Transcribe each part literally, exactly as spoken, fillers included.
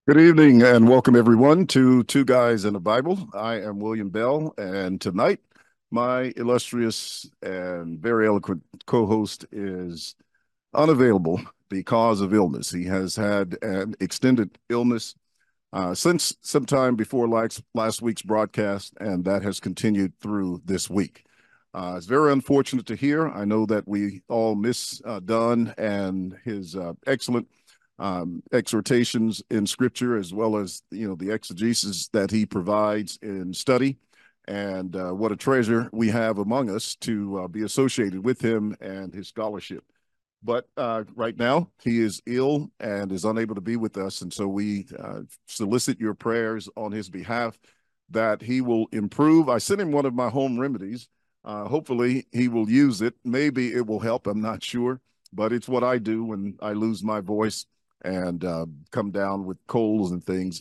Good evening and welcome everyone to Two Guys in the Bible. I am William Bell, and tonight my illustrious and very eloquent co-host is unavailable because of illness. He has had an extended illness uh, since sometime before last, last week's broadcast, and that has continued through this week. Uh, it's very unfortunate to hear. I know that we all miss uh, Don and his uh, excellent um, exhortations in Scripture, as well as you know the exegesis that he provides in study. And uh, what a treasure we have among us to uh, be associated with him and his scholarship. But uh, right now, he is ill and is unable to be with us. And so we uh, solicit your prayers on his behalf that he will improve. I sent him one of my home remedies. Uh, hopefully, he will use it. Maybe it will help. I'm not sure. But it's what I do when I lose my voice and uh, come down with colds and things.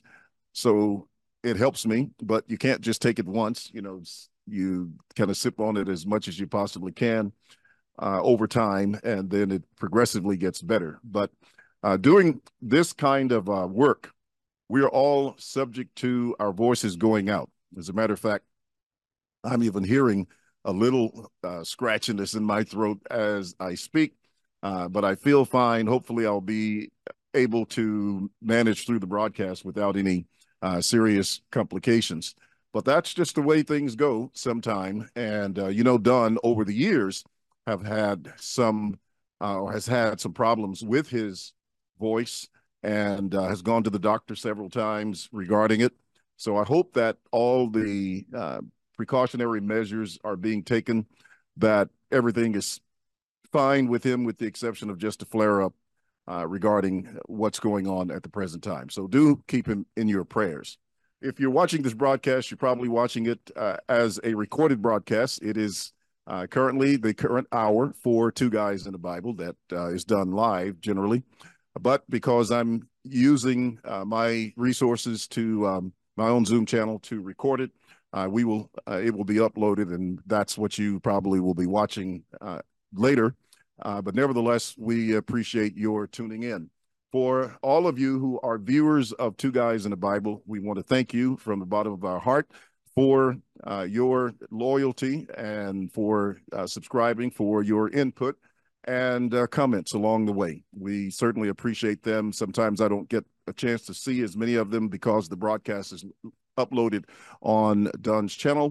So it helps me, but you can't just take it once. You know, you kind of sip on it as much as you possibly can uh, over time, and then it progressively gets better. But uh, doing this kind of uh, work, we are all subject to our voices going out. As a matter of fact, I'm even hearing a little uh, scratchiness in my throat as I speak, uh, but I feel fine. Hopefully, I'll be able to manage through the broadcast without any uh, serious complications. But that's just the way things go sometime. And, uh, you know, Don, over the years, have had some, uh, or has had some problems with his voice and uh, has gone to the doctor several times regarding it. So I hope that all the uh, precautionary measures are being taken, that everything is fine with him, with the exception of just a flare-up Uh, regarding what's going on at the present time. So do keep him in your prayers. If you're watching this broadcast, you're probably watching it uh, as a recorded broadcast. It is uh, currently the current hour for Two Guys in the Bible that uh, is done live generally. But because I'm using uh, my resources to um, my own Zoom channel to record it, uh, we will uh, it will be uploaded, and that's what you probably will be watching uh, later. Uh, but nevertheless, we appreciate your tuning in. For all of you who are viewers of Two Guys in the Bible, we want to thank you from the bottom of our heart for uh, your loyalty and for uh, subscribing, for your input and uh, comments along the way. We certainly appreciate them. Sometimes I don't get a chance to see as many of them because the broadcast is uploaded on Don's channel.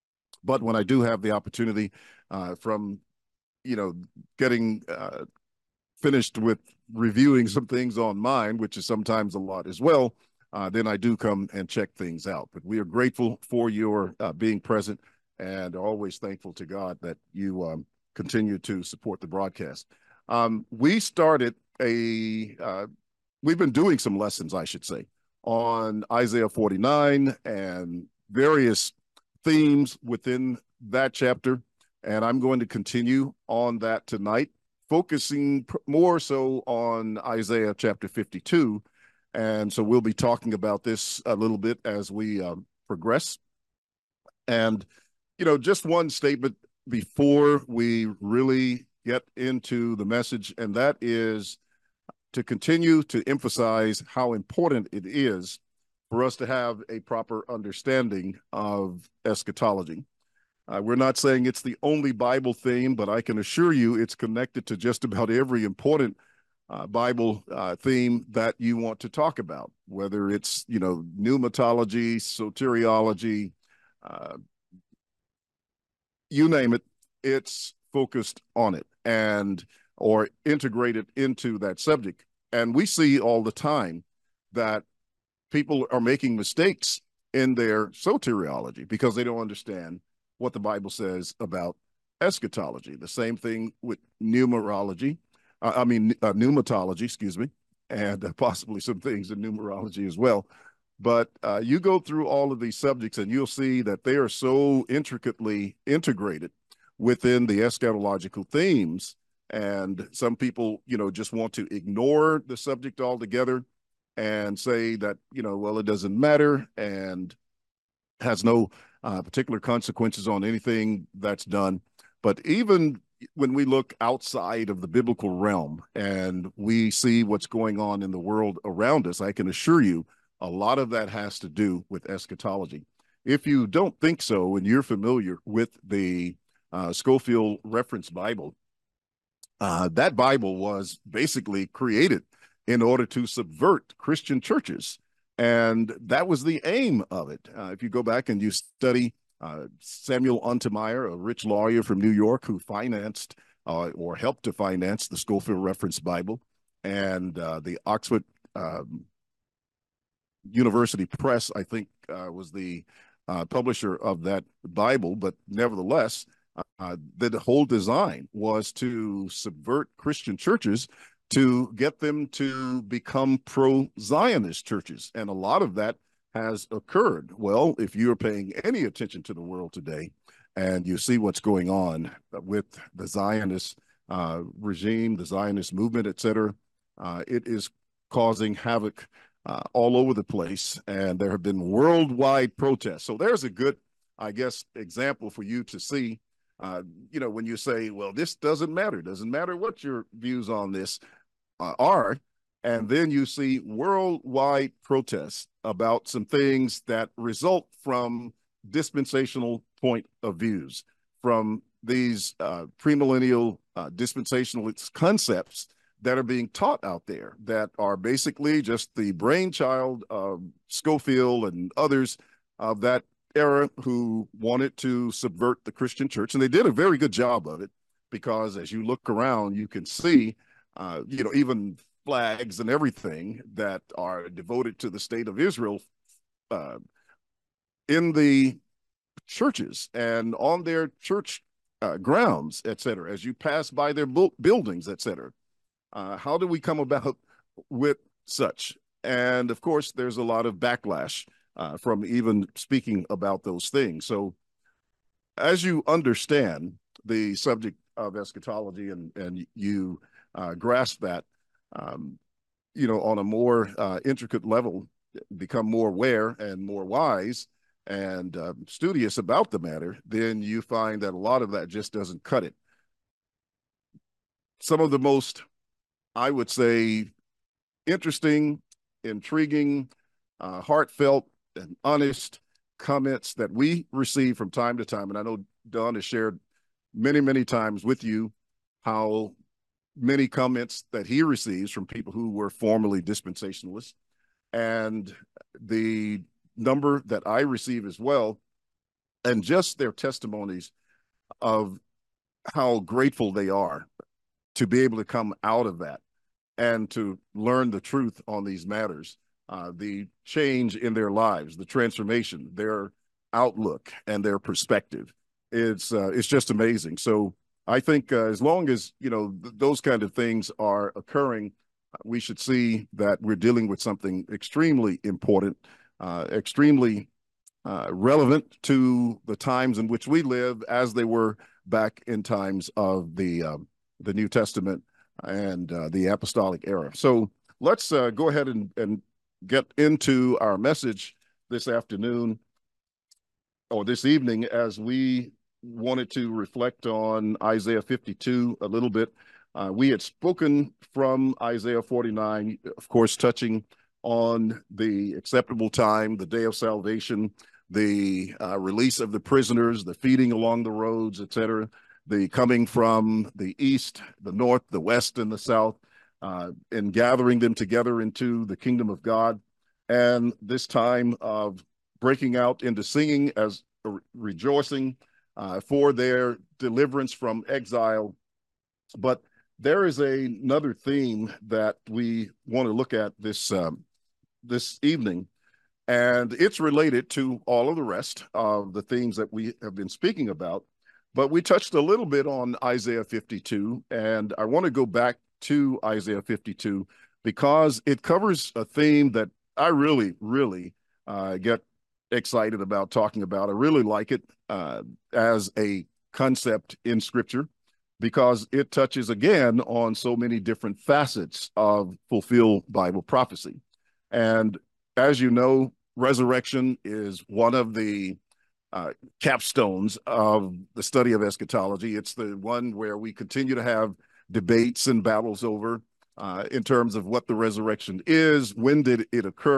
But when I do have the opportunity uh, from you know, getting uh, finished with reviewing some things on mine, which is sometimes a lot as well, uh, then I do come and check things out. But we are grateful for your uh, being present and are always thankful to God that you um, continue to support the broadcast. Um, we started a, uh, we've been doing some lessons, I should say, on Isaiah forty-nine and various themes within that chapter. And I'm going to continue on that tonight, focusing more so on Isaiah chapter fifty-two. And so we'll be talking about this a little bit as we um, progress. And, you know, just one statement before we really get into the message, and that is to continue to emphasize how important it is for us to have a proper understanding of eschatology. Uh, we're not saying it's the only Bible theme, but I can assure you it's connected to just about every important uh, Bible uh, theme that you want to talk about, whether it's, you know, pneumatology, soteriology, uh, you name it, it's focused on it and or integrated into that subject. And we see all the time that people are making mistakes in their soteriology because they don't understand what the Bible says about eschatology. The same thing with numerology, uh, I mean, uh, pneumatology, excuse me, and uh, possibly some things in numerology as well. But uh, you go through all of these subjects and you'll see that they are so intricately integrated within the eschatological themes. And some people, you know, just want to ignore the subject altogether and say that, you know, well, it doesn't matter and has no uh, particular consequences on anything that's done. But even when we look outside of the biblical realm and we see what's going on in the world around us, I can assure you a lot of that has to do with eschatology. If you don't think so, and you're familiar with the uh, Scofield Reference Bible, uh, that Bible was basically created in order to subvert Christian churches. And that was the aim of it. Uh, if you go back and you study uh, Samuel Untermeyer, a rich lawyer from New York who financed uh, or helped to finance the Scofield Reference Bible, and uh, the Oxford um, University Press, I think, uh, was the uh, publisher of that Bible. But nevertheless, uh, the whole design was to subvert Christian churches to get them to become pro-Zionist churches. And a lot of that has occurred. Well, if you're paying any attention to the world today and you see what's going on with the Zionist uh, regime, the Zionist movement, et cetera, uh, it is causing havoc uh, all over the place. And there have been worldwide protests. So there's a good, I guess, example for you to see. Uh, you know, when you say, well, this doesn't matter, doesn't matter what your views on this uh, are, and then you see worldwide protests about some things that result from dispensational point of views, from these uh, premillennial uh, dispensational concepts that are being taught out there that are basically just the brainchild of Scofield and others of that era who wanted to subvert the Christian church. And they did a very good job of it, because as you look around, you can see, uh, you know, even flags and everything that are devoted to the state of Israel uh, in the churches and on their church uh, grounds, et cetera, as you pass by their bu buildings, et cetera. Uh, how do we come about with such? And of course, there's a lot of backlash Uh, from even speaking about those things. So as you understand the subject of eschatology and, and you uh, grasp that, um, you know, on a more uh, intricate level, become more aware and more wise and uh, studious about the matter, then you find that a lot of that just doesn't cut it. Some of the most, I would say, interesting, intriguing, uh, heartfelt, and honest comments that we receive from time to time. And I know Don has shared many, many times with you how many comments that he receives from people who were formerly dispensationalists, and the number that I receive as well, and just their testimonies of how grateful they are to be able to come out of that and to learn the truth on these matters. Uh, the change in their lives, the transformation, their outlook, and their perspective. It's uh, it's just amazing. So I think uh, as long as, you know, th those kind of things are occurring, we should see that we're dealing with something extremely important, uh, extremely uh, relevant to the times in which we live, as they were back in times of the uh, the New Testament and uh, the apostolic era. So let's uh, go ahead and, and get into our message this afternoon or this evening, as we wanted to reflect on Isaiah fifty-two a little bit. Uh, we had spoken from Isaiah forty-nine, of course, touching on the acceptable time, the day of salvation, the uh, release of the prisoners, the feeding along the roads, et cetera, the coming from the east, the north, the west, and the south, Uh, and gathering them together into the kingdom of God, and this time of breaking out into singing as a re rejoicing uh, for their deliverance from exile. But there is a, another theme that we want to look at this um, this evening, and it's related to all of the rest of the themes that we have been speaking about. But we touched a little bit on Isaiah fifty-two, and I want to go back to Isaiah fifty-two because it covers a theme that I really, really uh, get excited about talking about. I really like it uh, as a concept in Scripture, because it touches again on so many different facets of fulfilled Bible prophecy. And as you know, resurrection is one of the uh, capstones of the study of eschatology. It's the one where we continue to have debates and battles over uh, in terms of what the resurrection is, when did it occur,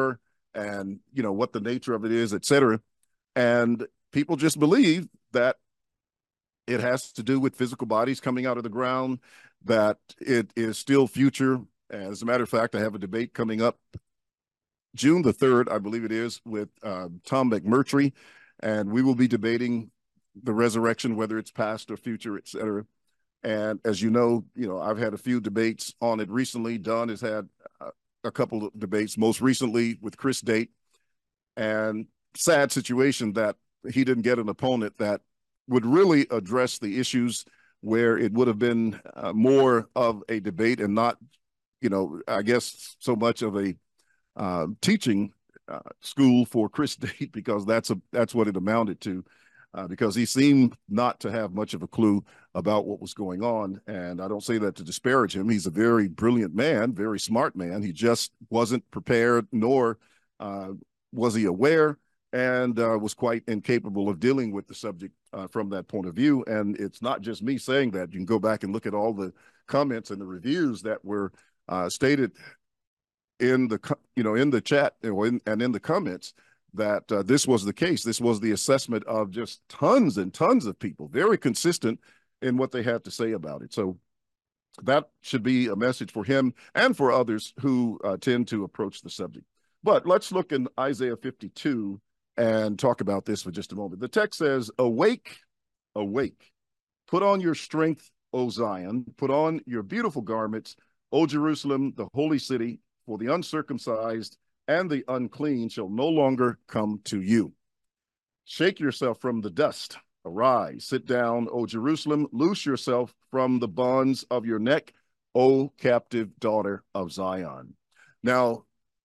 and, you know, what the nature of it is, et cetera. And people just believe that it has to do with physical bodies coming out of the ground, that it is still future. As a matter of fact, I have a debate coming up June the third, I believe it is, with uh, Tom McMurtry, and we will be debating the resurrection, whether it's past or future, et cetera. And as you know, you know, I've had a few debates on it recently. Don has had uh, a couple of debates, most recently with Chris Date, and sad situation that he didn't get an opponent that would really address the issues, where it would have been uh, more of a debate and not, you know, I guess so much of a uh, teaching uh, school for Chris Date, because that's a that's what it amounted to, uh, because he seemed not to have much of a clue about what was going on. And I don't say that to disparage him. He's a very brilliant man, very smart man. He just wasn't prepared, nor uh, was he aware, and uh, was quite incapable of dealing with the subject uh, from that point of view. And it's not just me saying that. You can go back and look at all the comments and the reviews that were uh, stated in the, you know, in the chat and in the comments, that uh, this was the case. This was the assessment of just tons and tons of people, very consistent in what they had to say about it. So that should be a message for him and for others who uh, tend to approach the subject. But let's look in Isaiah fifty-two and talk about this for just a moment. The text says, "Awake, awake, put on your strength, O Zion, put on your beautiful garments, O Jerusalem, the holy city, for the uncircumcised and the unclean shall no longer come to you. Shake yourself from the dust. Arise, sit down, O Jerusalem. Loose yourself from the bonds of your neck, O captive daughter of Zion." Now,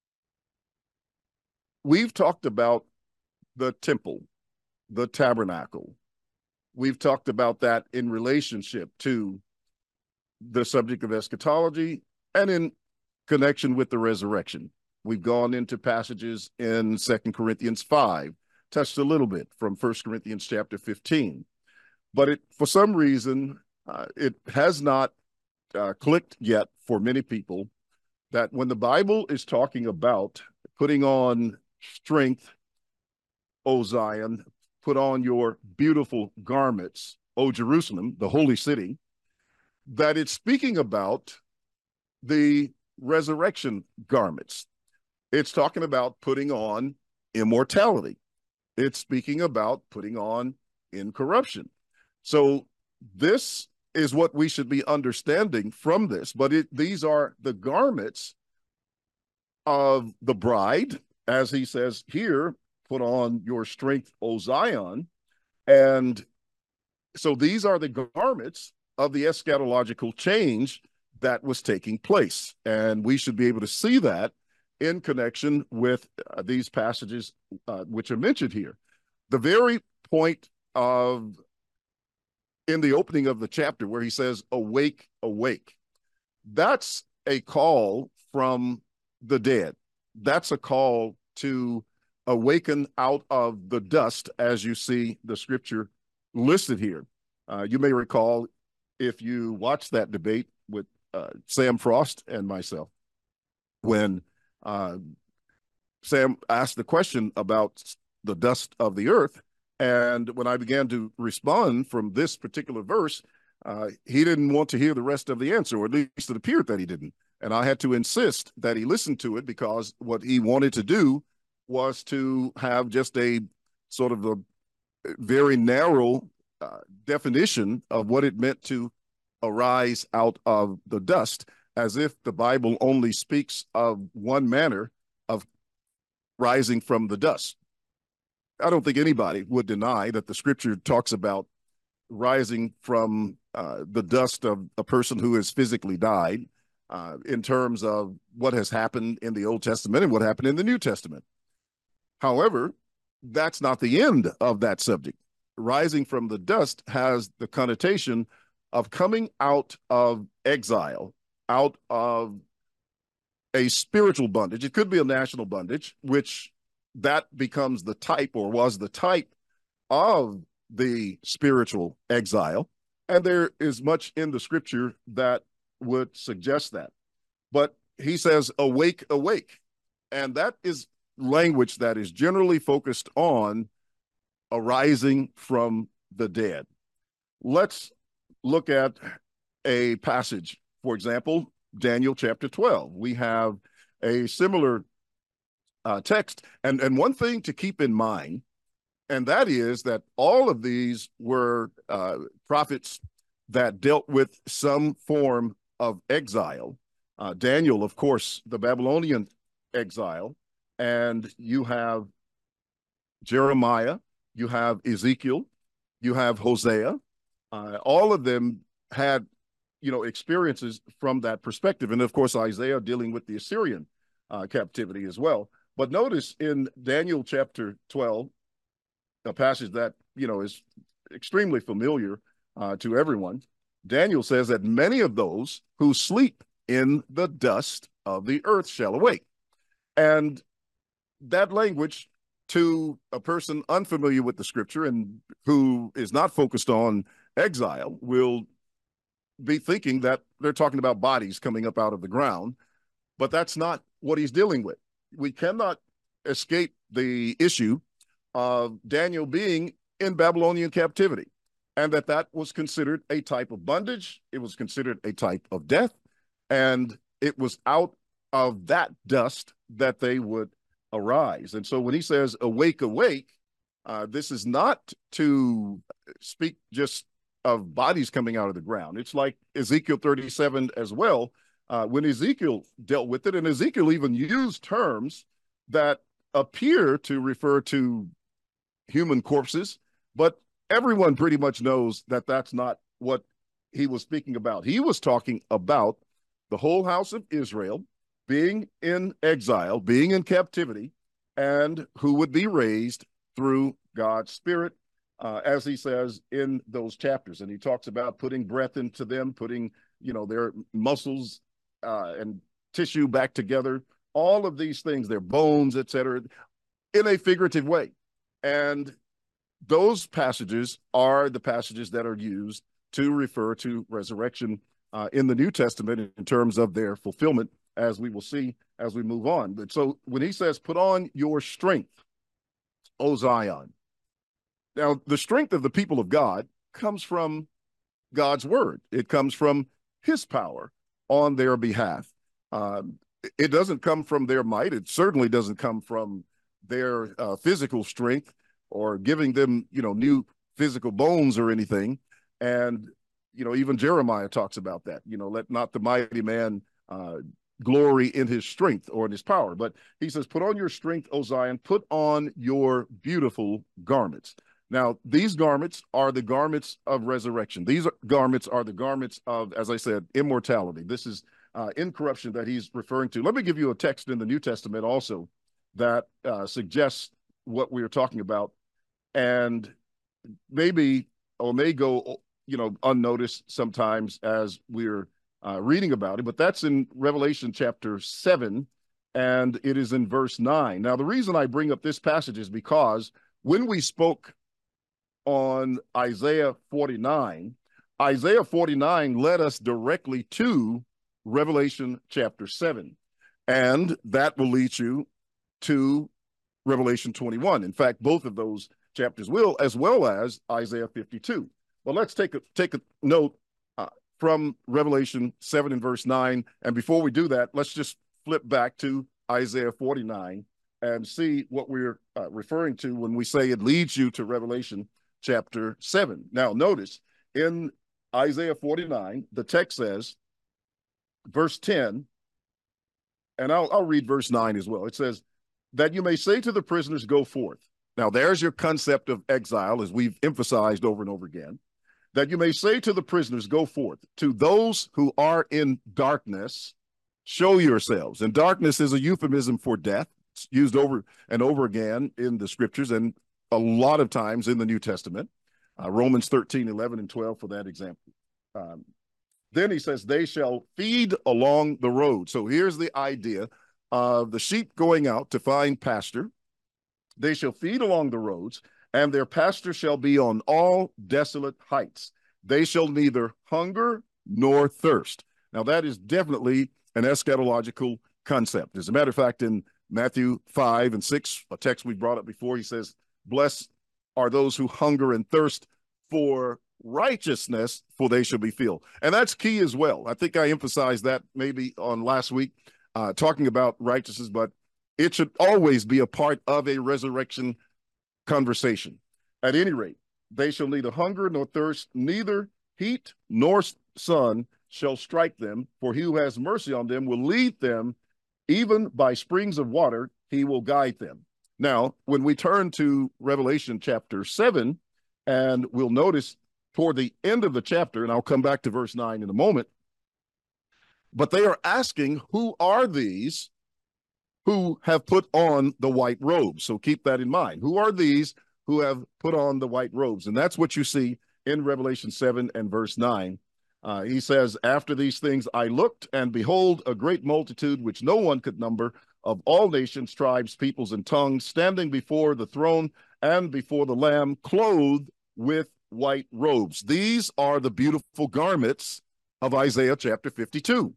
we've talked about the temple, the tabernacle. We've talked about that in relationship to the subject of eschatology and in connection with the resurrection. We've gone into passages in Second Corinthians five, touched a little bit from First Corinthians chapter fifteen. But it, for some reason, uh, it has not uh, clicked yet for many people that when the Bible is talking about putting on strength, O Zion, put on your beautiful garments, O Jerusalem, the holy city, that it's speaking about the resurrection garments. It's talking about putting on immortality. It's speaking about putting on incorruption. So this is what we should be understanding from this. But it, these are the garments of the bride, as he says here, put on your strength, O Zion. And so these are the garments of the eschatological change that was taking place. And we should be able to see that in connection with uh, these passages uh, which are mentioned here. The very point of, in the opening of the chapter where he says, "Awake, awake," that's a call from the dead. That's a call to awaken out of the dust, as you see the scripture listed here. Uh, you may recall, if you watched that debate with uh, Sam Frost and myself, when uh, Sam asked the question about the dust of the earth, and when I began to respond from this particular verse, uh, he didn't want to hear the rest of the answer, or at least it appeared that he didn't. And I had to insist that he listen to it, because what he wanted to do was to have just a sort of a very narrow uh, definition of what it meant to arise out of the dust, as if the Bible only speaks of one manner of rising from the dust. I don't think anybody would deny that the scripture talks about rising from uh, the dust of a person who has physically died, uh, in terms of what has happened in the Old Testament and what happened in the New Testament. However, that's not the end of that subject. Rising from the dust has the connotation of coming out of exile, out of a spiritual bondage. It could be a national bondage, which that becomes the type, or was the type, of the spiritual exile. And there is much in the scripture that would suggest that. But he says, "Awake, awake." And that is language that is generally focused on arising from the dead. Let's look at a passage. For example, Daniel chapter twelve. We have a similar uh, text. And, and one thing to keep in mind, and that is that all of these were uh, prophets that dealt with some form of exile. Uh, Daniel, of course, the Babylonian exile, and you have Jeremiah, you have Ezekiel, you have Hosea. Uh, all of them had, you know, experiences from that perspective. And of course, Isaiah dealing with the Assyrian uh, captivity as well. But notice in Daniel chapter twelve, a passage that, you know, is extremely familiar uh, to everyone. Daniel says that many of those who sleep in the dust of the earth shall awake. And that language, to a person unfamiliar with the scripture and who is not focused on exile, will be thinking that they're talking about bodies coming up out of the ground, but that's not what he's dealing with. We cannot escape the issue of Daniel being in Babylonian captivity, and that that was considered a type of bondage. It was considered a type of death, and it was out of that dust that they would arise. And so when he says, awake, awake, uh, this is not to speak just of bodies coming out of the ground. It's like Ezekiel thirty-seven as well, uh, when Ezekiel dealt with it, and Ezekiel even used terms that appear to refer to human corpses, but everyone pretty much knows that that's not what he was speaking about. He was talking about the whole house of Israel being in exile, being in captivity, and who would be raised through God's Spirit, uh, as he says in those chapters. And he talks about putting breath into them, putting, you know, their muscles uh, and tissue back together, all of these things, their bones, et cetera, in a figurative way. And those passages are the passages that are used to refer to resurrection uh, in the New Testament in terms of their fulfillment, as we will see as we move on. But so when he says, put on your strength, O Zion. Now, the strength of the people of God comes from God's word. It comes from his power on their behalf. Um, it doesn't come from their might. It certainly doesn't come from their uh, physical strength or giving them, you know, new physical bones or anything. And, you know, even Jeremiah talks about that, you know, let not the mighty man uh, glory in his strength or in his power. But he says, put on your strength, O Zion, put on your beautiful garments. Now, these garments are the garments of resurrection. These are, garments are the garments of, as I said, immortality. This is uh, incorruption that he's referring to. Let me give you a text in the New Testament also that uh, suggests what we're talking about, and maybe or may go, you know, unnoticed sometimes as we're uh, reading about it. But that's in Revelation chapter seven, and it is in verse nine. Now, the reason I bring up this passage is because when we spoke on Isaiah forty-nine, Isaiah forty-nine led us directly to Revelation chapter seven, and that will lead you to Revelation twenty-one. In fact, both of those chapters will, as well as Isaiah fifty-two. Well, let's take a take a note uh, from Revelation seven and verse nine. And before we do that, let's just flip back to Isaiah forty-nine and see what we're uh, referring to when we say it leads you to Revelation chapter seven. Now, notice in Isaiah forty-nine, the text says, verse ten, and I'll, I'll read verse nine as well. It says, that you may say to the prisoners, go forth. Now, there's your concept of exile, as we've emphasized over and over again. That you may say to the prisoners, go forth. To those who are in darkness, show yourselves. And darkness is a euphemism for death. It's used over and over again in the scriptures and a lot of times in the New Testament. Uh, Romans thirteen, eleven, and twelve for that example. Um, then he says, they shall feed along the road. So here's the idea of the sheep going out to find pasture. They shall feed along the roads, and their pasture shall be on all desolate heights. They shall neither hunger nor thirst. Now, that is definitely an eschatological concept. As a matter of fact, in Matthew five and six, a text we brought up before, he says, blessed are those who hunger and thirst for righteousness, for they shall be filled. And that's key as well. I think I emphasized that maybe on last week, uh, talking about righteousness, but it should always be a part of a resurrection conversation. At any rate, they shall neither hunger nor thirst, neither heat nor sun shall strike them, for he who has mercy on them will lead them, even by springs of water, he will guide them. Now, when we turn to Revelation chapter seven, and we'll notice toward the end of the chapter, and I'll come back to verse nine in a moment, but they are asking, who are these who have put on the white robes? So keep that in mind. Who are these who have put on the white robes? And that's what you see in Revelation seven and verse nine. Uh, he says, after these things I looked, and behold, a great multitude which no one could number, of all nations, tribes, peoples, and tongues, standing before the throne and before the Lamb, clothed with white robes. These are the beautiful garments of Isaiah chapter fifty-two.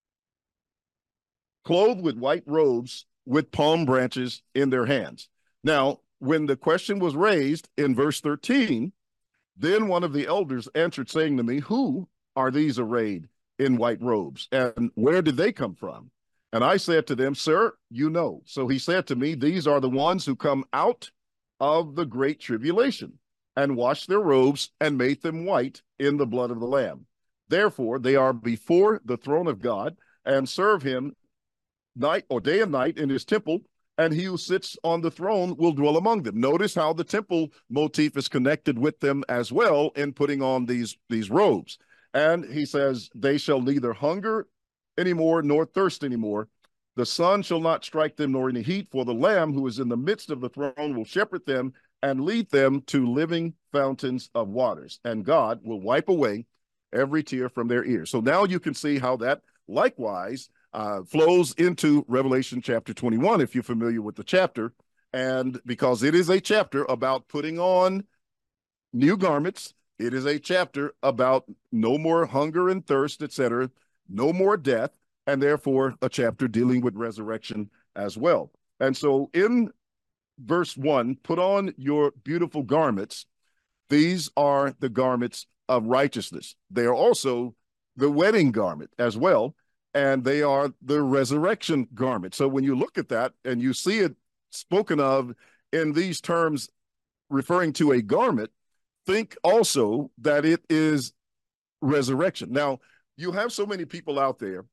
Clothed with white robes, with palm branches in their hands. Now, when the question was raised in verse thirteen, then one of the elders answered, saying to me, who are these arrayed in white robes, and where did they come from? And I said to them, sir, you know. So he said to me, these are the ones who come out of the great tribulation, and washed their robes, and made them white in the blood of the Lamb. Therefore, they are before the throne of God, and serve him night or day and night in his temple, and he who sits on the throne will dwell among them. Notice how the temple motif is connected with them as well in putting on these, these robes. And he says, they shall neither hunger anymore, nor thirst anymore. The sun shall not strike them, nor any heat, for the Lamb who is in the midst of the throne will shepherd them and lead them to living fountains of waters. And God will wipe away every tear from their ears. So now you can see how that likewise uh, flows into Revelation chapter twenty-one, if you're familiar with the chapter. And because it is a chapter about putting on new garments, it is a chapter about no more hunger and thirst, et cetera, no more death, and therefore a chapter dealing with resurrection as well. And so in verse one, put on your beautiful garments. These are the garments of righteousness. They are also the wedding garment as well, and they are the resurrection garment. So when you look at that and you see it spoken of in these terms referring to a garment, think also that it is resurrection. Now, you have so many people out there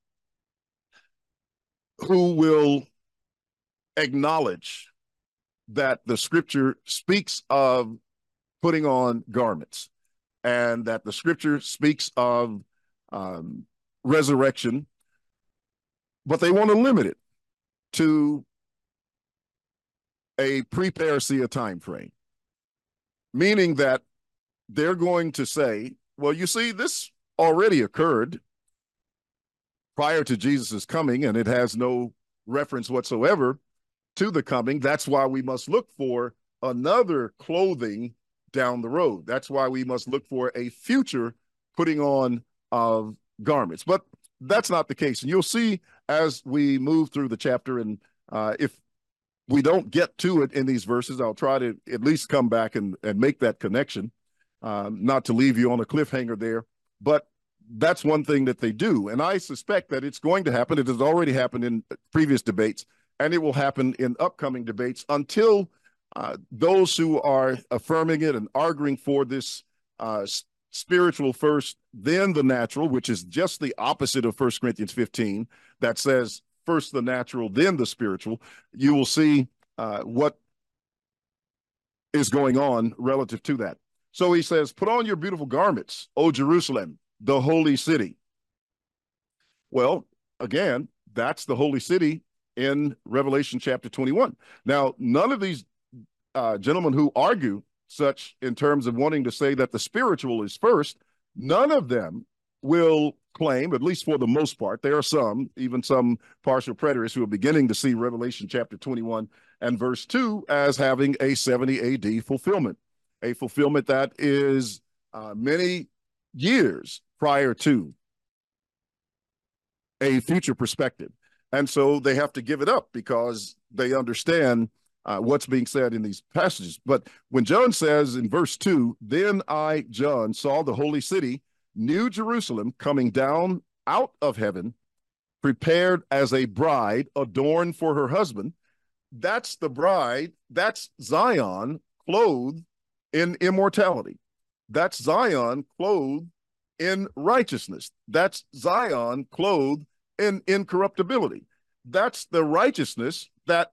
who will acknowledge that the scripture speaks of putting on garments, and that the scripture speaks of um, resurrection, but they want to limit it to a pre-parousia time frame, meaning that they're going to say, well, you see, this already occurred prior to Jesus's coming, and it has no reference whatsoever to the coming. That's why we must look for another clothing down the road. That's why we must look for a future putting on of garments. But that's not the case. And you'll see as we move through the chapter, and uh, if we don't get to it in these verses, I'll try to at least come back and, and make that connection, um, not to leave you on a cliffhanger there. But that's one thing that they do. And I suspect that it's going to happen. It has already happened in previous debates, and it will happen in upcoming debates until uh, those who are affirming it and arguing for this uh, spiritual first, then the natural, which is just the opposite of First Corinthians fifteen, that says first the natural, then the spiritual. You will see uh, what is going on relative to that. So he says, put on your beautiful garments, O Jerusalem, the holy city. Well, again, that's the holy city in Revelation chapter twenty-one. Now, none of these uh, gentlemen who argue such in terms of wanting to say that the spiritual is first, none of them will claim, at least for the most part, there are some, even some partial preterists, who are beginning to see Revelation chapter twenty-one and verse two as having a seventy A D fulfillment, a fulfillment that is uh, many years prior to a future perspective. And so they have to give it up because they understand uh, what's being said in these passages. But when John says in verse two, then I, John, saw the holy city, New Jerusalem, coming down out of heaven, prepared as a bride adorned for her husband. That's the bride. That's Zion clothed in immortality. That's Zion clothed in righteousness. That's Zion clothed in incorruptibility. That's the righteousness that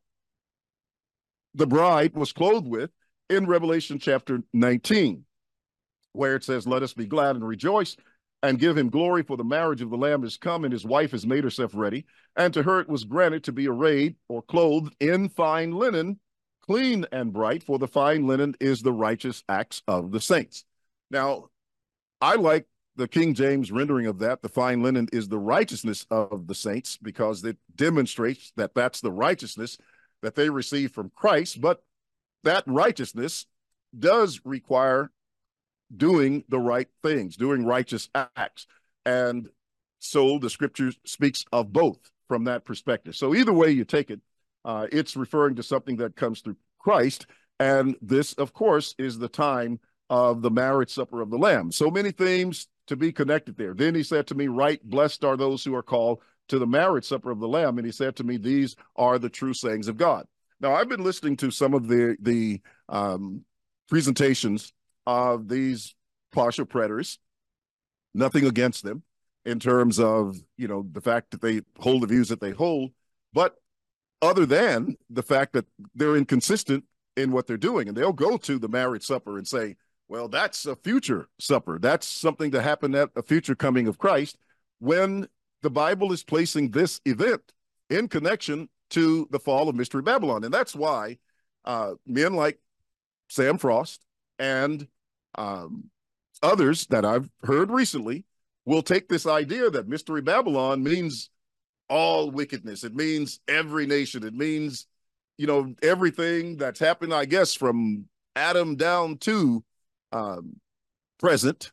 the bride was clothed with in Revelation chapter nineteen, where it says, let us be glad and rejoice and give him glory, for the marriage of the Lamb is come, and his wife has made herself ready. And to her it was granted to be arrayed or clothed in fine linen, clean and bright, for the fine linen is the righteous acts of the saints. Now, I like the King James rendering of that. The fine linen is the righteousness of the saints, because it demonstrates that that's the righteousness that they receive from Christ. But that righteousness does require doing the right things, doing righteous acts. And so the scripture speaks of both from that perspective. So either way you take it, uh, it's referring to something that comes through Christ. And this, of course, is the time of the marriage supper of the Lamb. So many themes to be connected there. Then he said to me, right, blessed are those who are called to the marriage supper of the Lamb. And he said to me, these are the true sayings of God. Now, I've been listening to some of the, the um, presentations of these partial preterists. Nothing against them in terms of, you know, the fact that they hold the views that they hold, but other than the fact that they're inconsistent in what they're doing. And they'll go to the marriage supper and say, well, that's a future supper. That's something to happen at a future coming of Christ, when the Bible is placing this event in connection to the fall of Mystery Babylon. And that's why uh, men like Sam Frost and um, others that I've heard recently will take this idea that Mystery Babylon means all wickedness. It means every nation. It means, you know, everything that's happened, I guess, from Adam down to um, present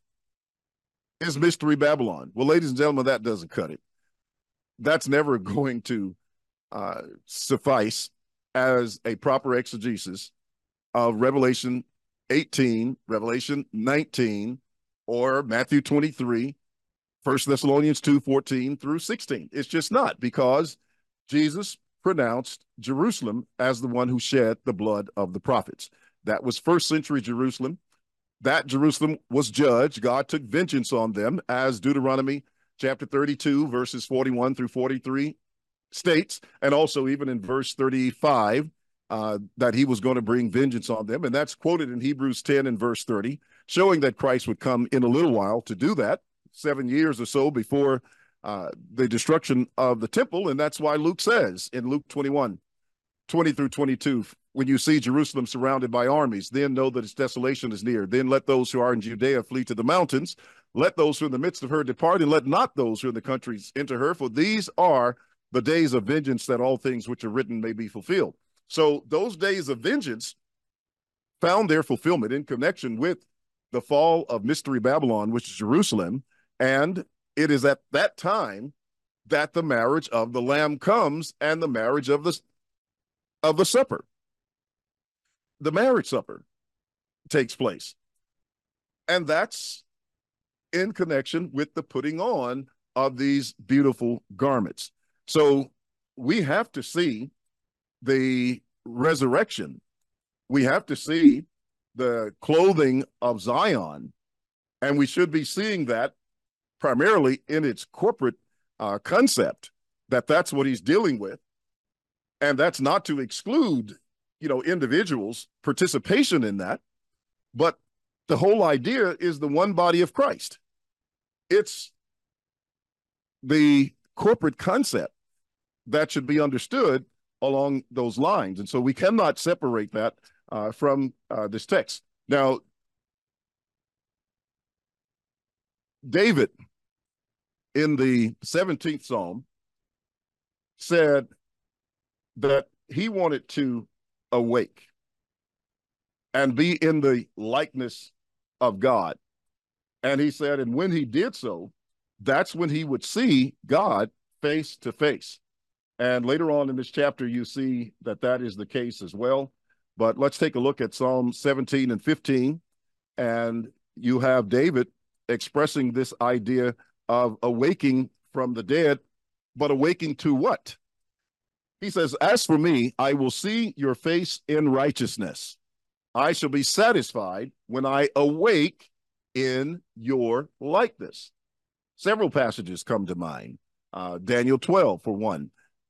is Mystery Babylon. Well, ladies and gentlemen, that doesn't cut it. That's never going to uh, suffice as a proper exegesis of Revelation eighteen, Revelation nineteen, or Matthew twenty-three, First Thessalonians two, fourteen through sixteen. It's just not, because Jesus pronounced Jerusalem as the one who shed the blood of the prophets. That was first century Jerusalem. That Jerusalem was judged. God took vengeance on them, as Deuteronomy chapter thirty-two, verses forty-one through forty-three states, and also even in verse thirty-five, uh, that he was going to bring vengeance on them. And that's quoted in Hebrews ten and verse thirty, showing that Christ would come in a little while to do that, seven years or so before uh, the destruction of the temple. And that's why Luke says in Luke twenty-one, twenty through twenty-two, when you see Jerusalem surrounded by armies, then know that its desolation is near. Then let those who are in Judea flee to the mountains. Let those who are in the midst of her depart, and let not those who are in the countries enter her, for these are the days of vengeance, that all things which are written may be fulfilled. So those days of vengeance found their fulfillment in connection with the fall of Mystery Babylon, which is Jerusalem. And it is at that time that the marriage of the Lamb comes, and the marriage of the, of the supper. The marriage supper takes place. And that's in connection with the putting on of these beautiful garments. So we have to see the resurrection. We have to see the clothing of Zion, and we should be seeing that primarily in its corporate uh, concept, that that's what he's dealing with. And that's not to exclude, you know, individuals' participation in that, but the whole idea is the one body of Christ. It's the corporate concept that should be understood along those lines. And so we cannot separate that uh, from uh, this text. Now, David, in the seventeenth Psalm, said that he wanted to awake and be in the likeness of God. And he said, and when he did so, that's when he would see God face to face. And later on in this chapter, you see that that is the case as well. But let's take a look at Psalm seventeen and fifteen. And you have David expressing this idea of awaking from the dead, but awaking to what? He says, as for me, I will see your face in righteousness. I shall be satisfied when I awake in your likeness. Several passages come to mind. Uh, Daniel twelve for one.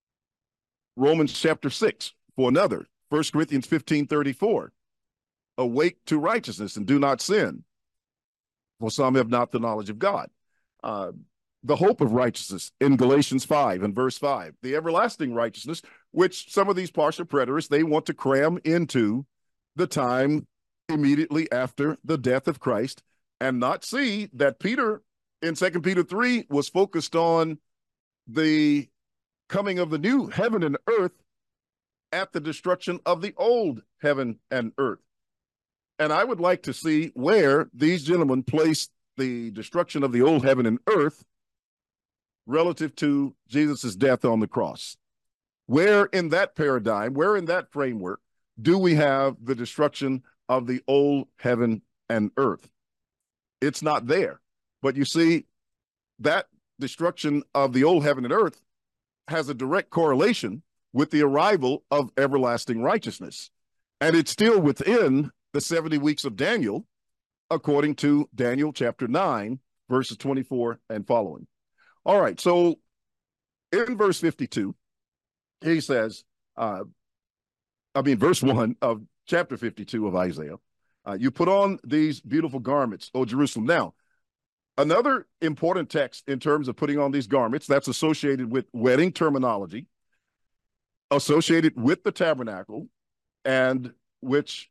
Romans chapter six for another. First Corinthians fifteen thirty-four. Awake to righteousness and do not sin, for some have not the knowledge of God. Uh, the hope of righteousness in Galatians five and verse five. The everlasting righteousness, which some of these partial preterists, they want to cram into the time immediately after the death of Christ and not see that Peter in Second Peter three was focused on the coming of the new heaven and earth at the destruction of the old heaven and earth. And I would like to see where these gentlemen place the destruction of the old heaven and earth relative to Jesus's death on the cross. Where in that paradigm, where in that framework do we have the destruction of the old heaven and earth? It's not there. But you see, that destruction of the old heaven and earth has a direct correlation with the arrival of everlasting righteousness. And it's still within the seventy weeks of Daniel, according to Daniel chapter nine, verses twenty-four and following. All right, so in verse fifty-two, he says, uh, I mean, verse one of chapter fifty-two of Isaiah, uh, you put on these beautiful garments, O Jerusalem. Now, another important text in terms of putting on these garments that's associated with wedding terminology, associated with the tabernacle, and which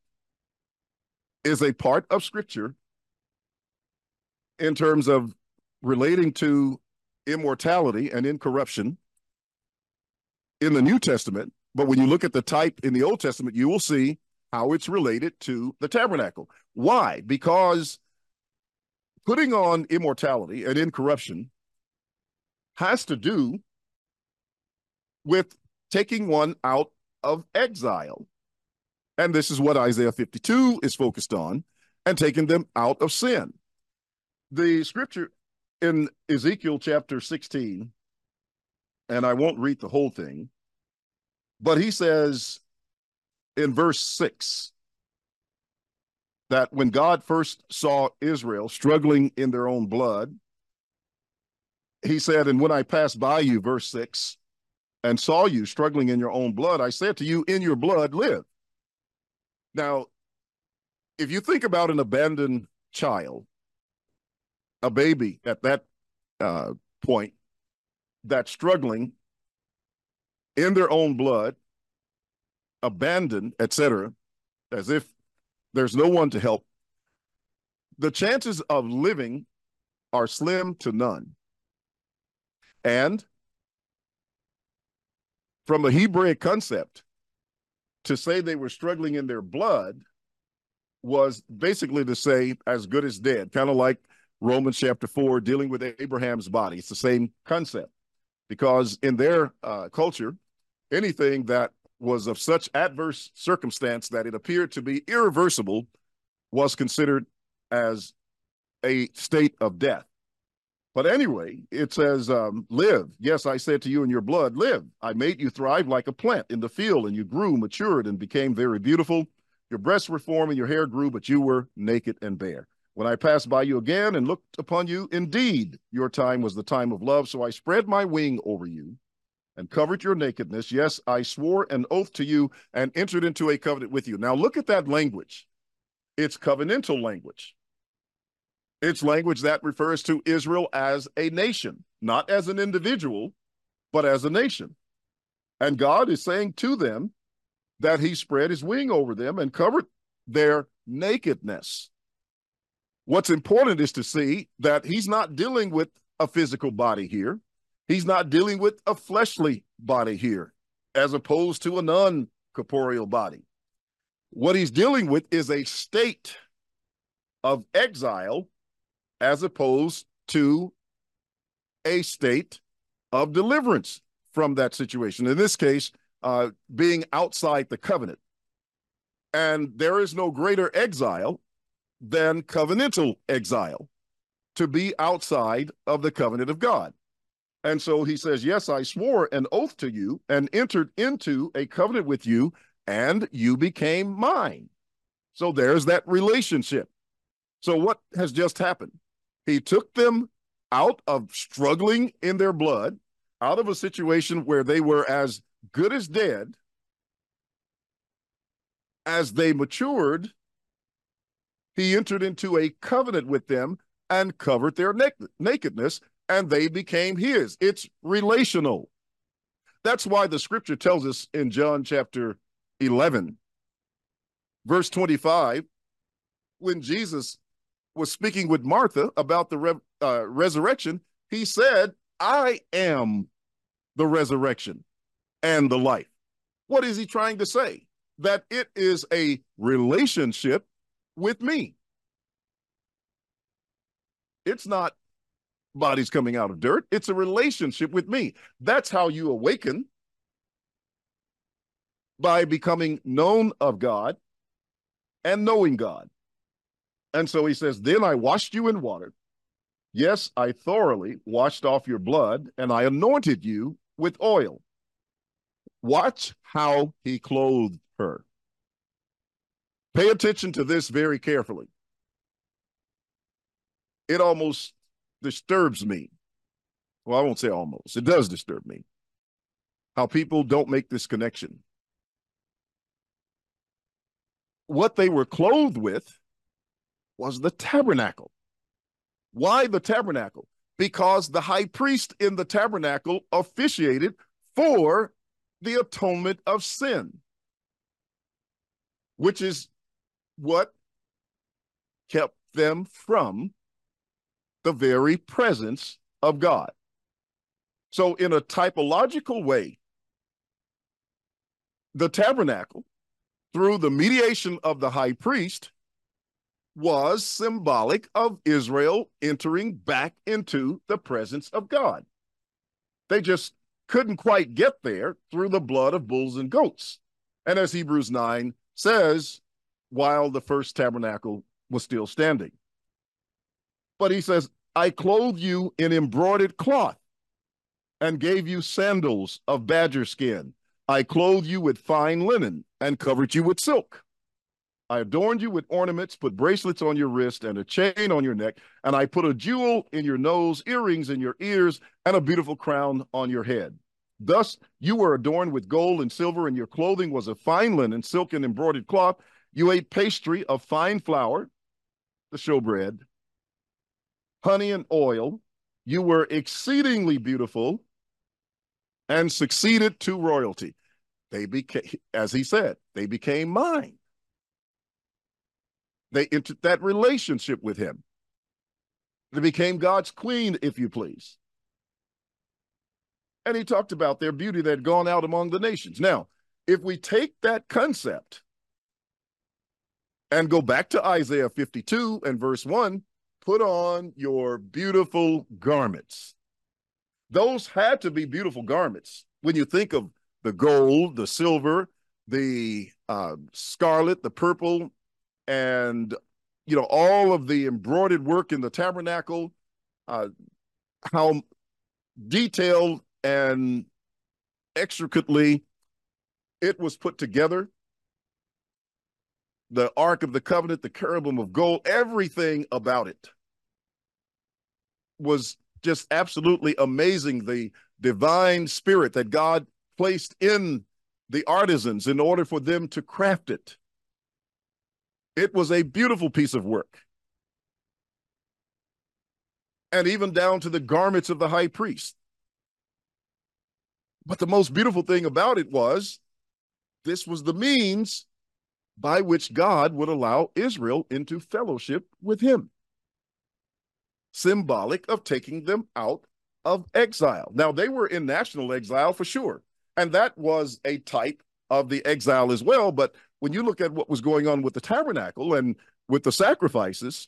is a part of Scripture in terms of relating to immortality and incorruption in the New Testament. But when you look at the type in the Old Testament, you will see how it's related to the tabernacle. Why? Because putting on immortality and incorruption has to do with taking one out of exile. And this is what Isaiah fifty-two is focused on, and taking them out of sin. The scripture in Ezekiel chapter sixteen, and I won't read the whole thing, but he says in verse six that when God first saw Israel struggling in their own blood, he said, and when I passed by you, verse six, and saw you struggling in your own blood, I said to you, in your blood live. Now, if you think about an abandoned child, a baby at that uh, point that's struggling in their own blood, abandoned, et cetera, as if there's no one to help, the chances of living are slim to none. And from a Hebraic concept, to say they were struggling in their blood was basically to say as good as dead, kind of like Romans chapter four dealing with Abraham's body. It's the same concept, because in their uh, culture, anything that was of such adverse circumstance that it appeared to be irreversible was considered as a state of death. But anyway, it says, um, live. Yes, I said to you in your blood, live. I made you thrive like a plant in the field, and you grew, matured, and became very beautiful. Your breasts were formed and your hair grew, but you were naked and bare. When I passed by you again and looked upon you, indeed, your time was the time of love. So I spread my wing over you and covered your nakedness. Yes, I swore an oath to you and entered into a covenant with you. Now look at that language. It's covenantal language. It's language that refers to Israel as a nation, not as an individual, but as a nation. And God is saying to them that he spread his wing over them and covered their nakedness. What's important is to see that he's not dealing with a physical body here. He's not dealing with a fleshly body here, as opposed to a non-corporeal body. What he's dealing with is a state of exile, as opposed to a state of deliverance from that situation. In this case, uh, being outside the covenant. And there is no greater exile than covenantal exile, to be outside of the covenant of God. And so he says, yes, I swore an oath to you and entered into a covenant with you, and you became mine. So there's that relationship. So what has just happened? He took them out of struggling in their blood, out of a situation where they were as good as dead. As they matured, he entered into a covenant with them and covered their nakedness, and they became his. It's relational. That's why the scripture tells us in John chapter eleven, verse twenty-five, when Jesus was speaking with Martha about the re uh, resurrection, he said, I am the resurrection and the life. What is he trying to say? That it is a relationship with me. It's not bodies coming out of dirt. It's a relationship with me. That's how you awaken, by becoming known of God and knowing God. And so he says, then I washed you in water. Yes, I thoroughly washed off your blood, and I anointed you with oil. Watch how he clothed her. Pay attention to this very carefully. It almost disturbs me. Well, I won't say almost. It does disturb me how people don't make this connection. What they were clothed with was the tabernacle. Why the tabernacle? Because the high priest in the tabernacle officiated for the atonement of sin, which is what kept them from the very presence of God. So in a typological way, the tabernacle, through the mediation of the high priest, was symbolic of Israel entering back into the presence of God. They just couldn't quite get there through the blood of bulls and goats. And as Hebrews nine says, while the first tabernacle was still standing. But he says, I clothed you in embroidered cloth and gave you sandals of badger skin. I clothed you with fine linen and covered you with silk. I adorned you with ornaments, put bracelets on your wrist and a chain on your neck, and I put a jewel in your nose, earrings in your ears, and a beautiful crown on your head. Thus you were adorned with gold and silver, and your clothing was of fine linen, silk, and embroidered cloth. You ate pastry of fine flour, the showbread, honey and oil. You were exceedingly beautiful and succeeded to royalty. They became, as he said, they became mine. They entered that relationship with him. They became God's queen, if you please. And he talked about their beauty that had gone out among the nations. Now, if we take that concept and go back to Isaiah fifty-two and verse one, put on your beautiful garments. Those had to be beautiful garments. When you think of the gold, the silver, the uh, scarlet, the purple, and, you know, all of the embroidered work in the tabernacle, uh, how detailed and extricately it was put together. The Ark of the Covenant, the cherubim of gold, everything about it was just absolutely amazing. The divine spirit that God placed in the artisans in order for them to craft it. It was a beautiful piece of work. And even down to the garments of the high priest. But the most beautiful thing about it was, this was the means by which God would allow Israel into fellowship with him. Symbolic of taking them out of exile. Now, they were in national exile for sure. And that was a type of the exile as well. But when you look at what was going on with the tabernacle and with the sacrifices,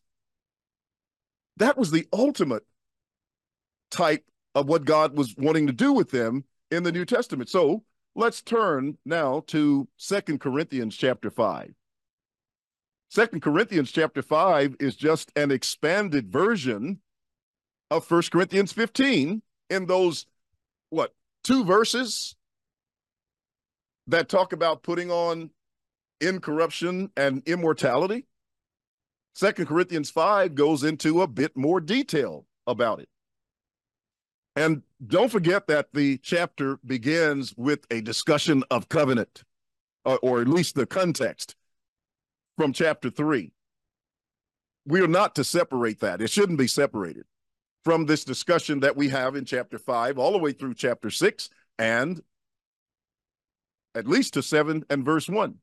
that was the ultimate type of what God was wanting to do with them in the New Testament. So let's turn now to Second Corinthians chapter five. Second Corinthians chapter five is just an expanded version of First Corinthians fifteen in those, what, two verses that talk about putting on incorruption and immortality. Second Corinthians five goes into a bit more detail about it. And don't forget that the chapter begins with a discussion of covenant, or, or at least the context from chapter three. We are not to separate that. It shouldn't be separated from this discussion that we have in chapter five all the way through chapter six and at least to seven and verse one.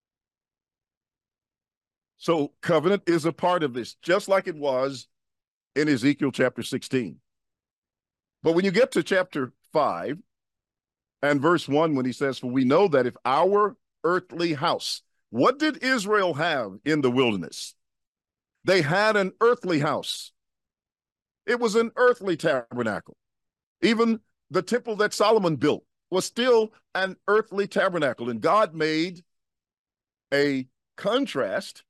So covenant is a part of this, just like it was in Ezekiel chapter sixteen. But when you get to chapter five and verse one, when he says, "For we know that if our earthly house," what did Israel have in the wilderness? They had an earthly house. It was an earthly tabernacle. Even the temple that Solomon built was still an earthly tabernacle. And God made a contrast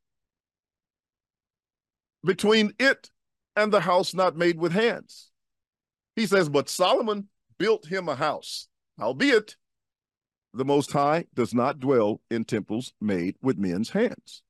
between it and the house not made with hands. He says, "But Solomon built him a house, howbeit the Most High does not dwell in temples made with men's hands."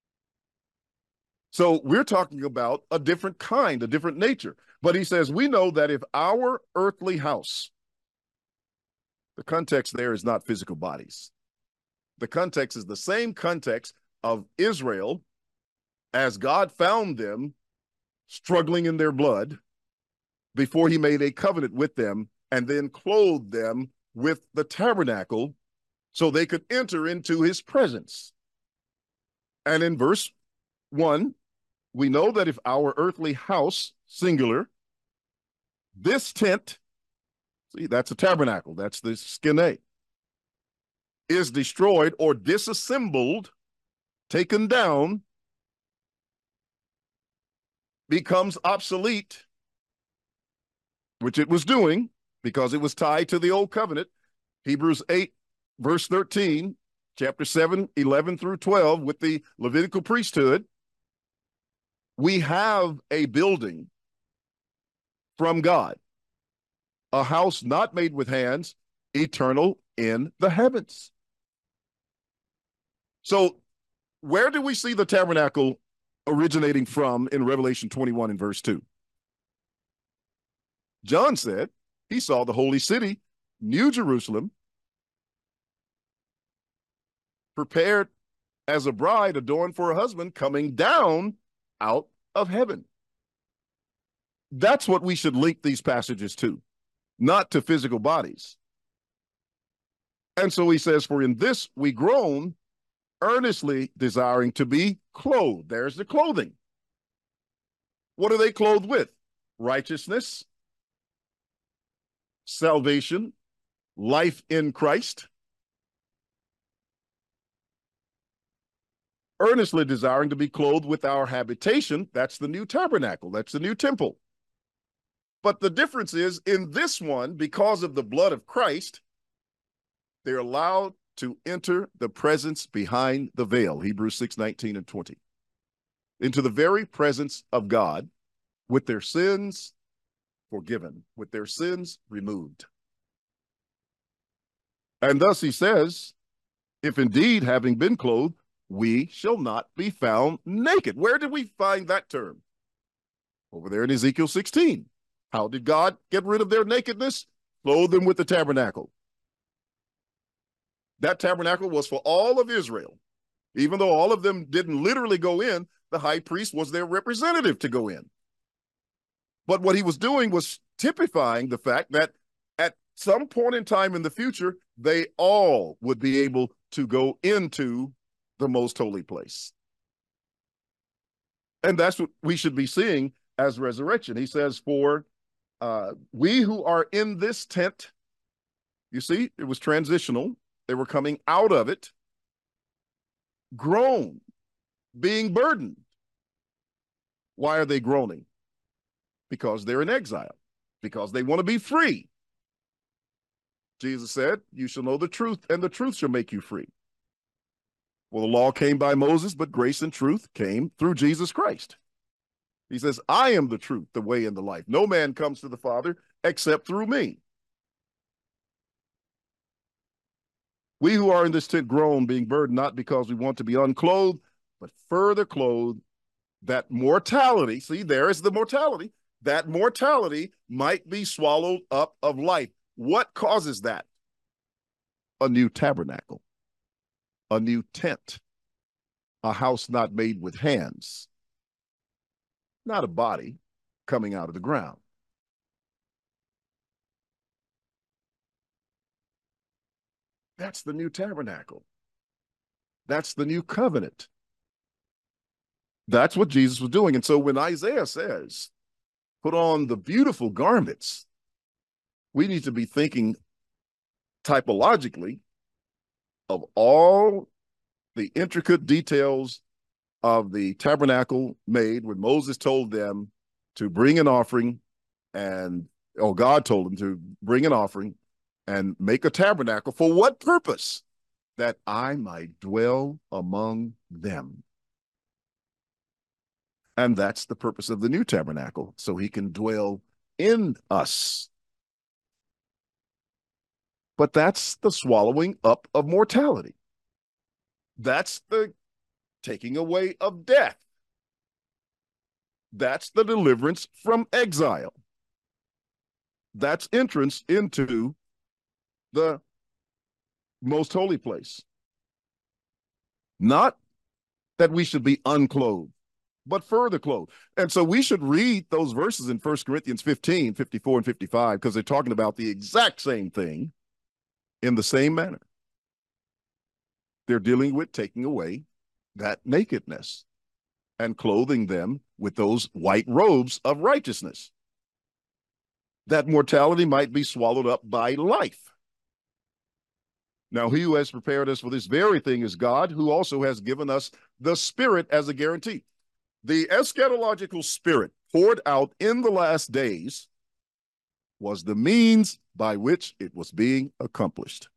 So we're talking about a different kind, a different nature. But he says, we know that if our earthly house, the context there is not physical bodies. The context is the same context of Israel as God found them struggling in their blood before he made a covenant with them and then clothed them with the tabernacle so they could enter into his presence. And in verse one, we know that if our earthly house, singular, this tent, see, that's a tabernacle, that's the skene, is destroyed or disassembled, taken down, becomes obsolete, which it was doing because it was tied to the old covenant. Hebrews eight, verse thirteen, chapter seven, eleven through twelve, with the Levitical priesthood, we have a building from God, a house not made with hands, eternal in the heavens. So where do we see the tabernacle originating from in Revelation twenty-one and verse two? John said he saw the holy city, New Jerusalem, prepared as a bride adorned for a husband, coming down out of heaven. That's what we should link these passages to, not to physical bodies. And so he says, "For in this we groan, earnestly desiring to be clothed." There's the clothing. What are they clothed with? Righteousness, salvation, life in Christ. Earnestly desiring to be clothed with our habitation. That's the new tabernacle. That's the new temple. But the difference is, in this one, because of the blood of Christ, they're allowed to enter the presence behind the veil, Hebrews six, nineteen and twenty, into the very presence of God with their sins forgiven, with their sins removed. And thus he says, if indeed, having been clothed, we shall not be found naked. Where did we find that term? Over there in Ezekiel sixteen. How did God get rid of their nakedness? Clothe them with the tabernacle. That tabernacle was for all of Israel. Even though all of them didn't literally go in, the high priest was their representative to go in. But what he was doing was typifying the fact that at some point in time in the future, they all would be able to go into the most holy place. And that's what we should be seeing as resurrection. He says, for uh, we who are in this tent, you see, it was transitional. They were coming out of it, groan, being burdened. Why are they groaning? Because they're in exile, because they want to be free. Jesus said, you shall know the truth, and the truth shall make you free. Well, the law came by Moses, but grace and truth came through Jesus Christ. He says, I am the truth, the way, and the life. No man comes to the Father except through me. We who are in this tent groan, being burdened, not because we want to be unclothed, but further clothed, that mortality, see, there is the mortality, that mortality might be swallowed up of life. What causes that? A new tabernacle, a new tent, a house not made with hands, not a body coming out of the ground. That's the new tabernacle. That's the new covenant. That's what Jesus was doing. And so when Isaiah says, put on the beautiful garments, we need to be thinking typologically of all the intricate details of the tabernacle made when Moses told them to bring an offering, and or God told them to bring an offering and make a tabernacle. For what purpose? That I might dwell among them. And that's the purpose of the new tabernacle, so he can dwell in us. But that's the swallowing up of mortality. That's the taking away of death. That's the deliverance from exile. That's entrance into the most holy place. Not that we should be unclothed, but further clothed. And so we should read those verses in First Corinthians fifteen, fifty-four, and fifty-five, because they're talking about the exact same thing in the same manner. They're dealing with taking away that nakedness and clothing them with those white robes of righteousness, that mortality might be swallowed up by life. Now, he who has prepared us for this very thing is God, who also has given us the Spirit as a guarantee. The eschatological Spirit poured out in the last days was the means by which it was being accomplished.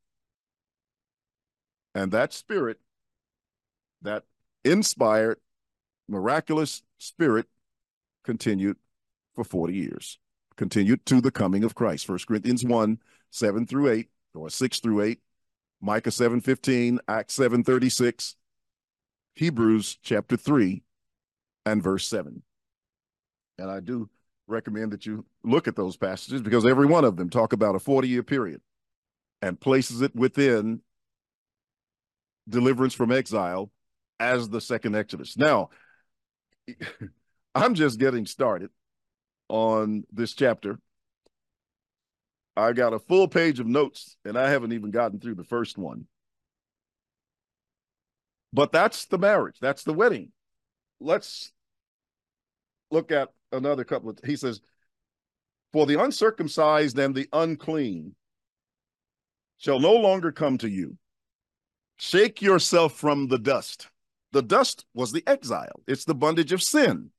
And that Spirit, that inspired, miraculous Spirit, continued for forty years, continued to the coming of Christ. First Corinthians one, seven through eight, or six through eight, Micah seven fifteen, Acts seven thirty-six, Hebrews chapter three, and verse seven. And I do recommend that you look at those passages, because every one of them talk about a forty-year period and places it within deliverance from exile as the second Exodus. Now, I'm just getting started on this chapter. I got a full page of notes, and I haven't even gotten through the first one. But that's the marriage. That's the wedding. Let's look at another couple of, he says, for the uncircumcised and the unclean shall no longer come to you. Shake yourself from the dust. The dust was the exile. It's the bondage of sin.